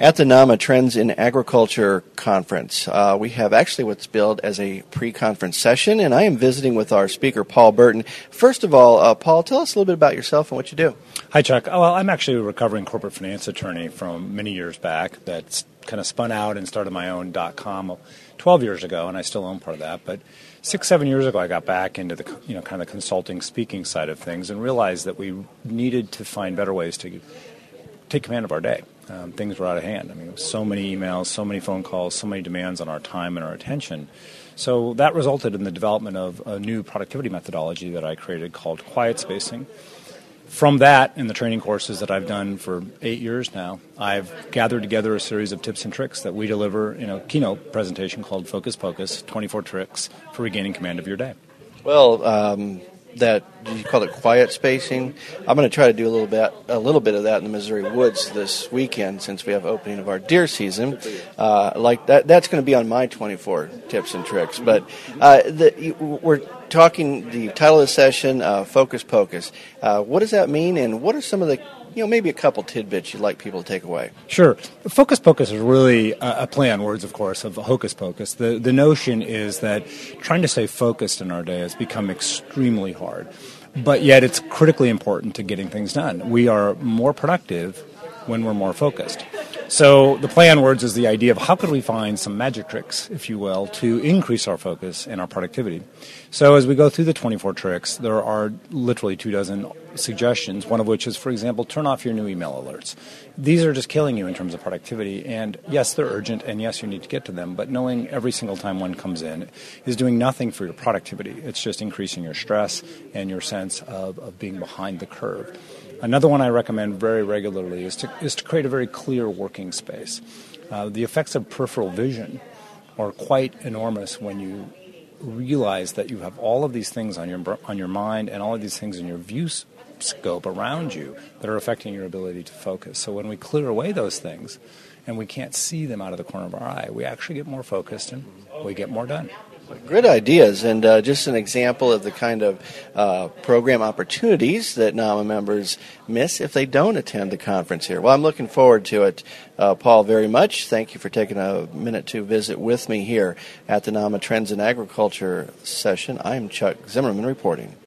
At the NAMA Trends in Agriculture Conference, we have actually what's billed as a pre-conference session, and I am visiting with our speaker, Paul Burton. First of all, Paul, tell us a little bit about yourself and what you do. Hi, Chuck. Well, I'm actually a recovering corporate finance attorney from many years back that's kind of spun out and started my own .com 12 years ago, and I still own part of that. But 6-7 years ago, I got back into the kind of the consulting, speaking side of things and realized that we needed to find better ways to take command of our day. Things were out of hand. I mean, so many emails, so many phone calls, so many demands on our time and our attention. So that resulted in the development of a new productivity methodology that I created called quiet spacing. From that, in the training courses that I've done for 8 years now, I've gathered together a series of tips and tricks that we deliver in a keynote presentation called Focus Pocus, 24 Tricks for Regaining Command of Your Day. Well, that you call it quiet spacing. I'm going to try to do a little bit of that in the Missouri woods this weekend since we have opening of our deer season. Like that's going to be on my 24 tips and tricks. But we're talking the title of the session, Focus Pocus. What does that mean, and what are some of the maybe a couple tidbits you'd like people to take away? Sure. Focus Pocus is really a play on words, of course, of hocus pocus. The notion is that trying to stay focused in our day has become extremely hard, but yet it's critically important to getting things done. We are more productive when we're more focused. So the play on words is the idea of how could we find some magic tricks, if you will, to increase our focus and our productivity. So as we go through the 24 tricks, there are literally 24 suggestions, one of which is, for example, turn off your new email alerts. These are just killing you in terms of productivity, and yes, they're urgent, and yes, you need to get to them, but knowing every single time one comes in is doing nothing for your productivity. It's just increasing your stress and your sense of being behind the curve. Another one I recommend very regularly is to create a very clear working space. The effects of peripheral vision are quite enormous when you realize that you have all of these things on your mind and all of these things in your view scope around you that are affecting your ability to focus. So when we clear away those things and we can't see them out of the corner of our eye, we actually get more focused and we get more done. Good ideas, and just an example of the kind of program opportunities that NAMA members miss if they don't attend the conference here. Well, I'm looking forward to it, Paul, very much. Thank you for taking a minute to visit with me here at the NAMA Trends in Agriculture session. I'm Chuck Zimmerman reporting.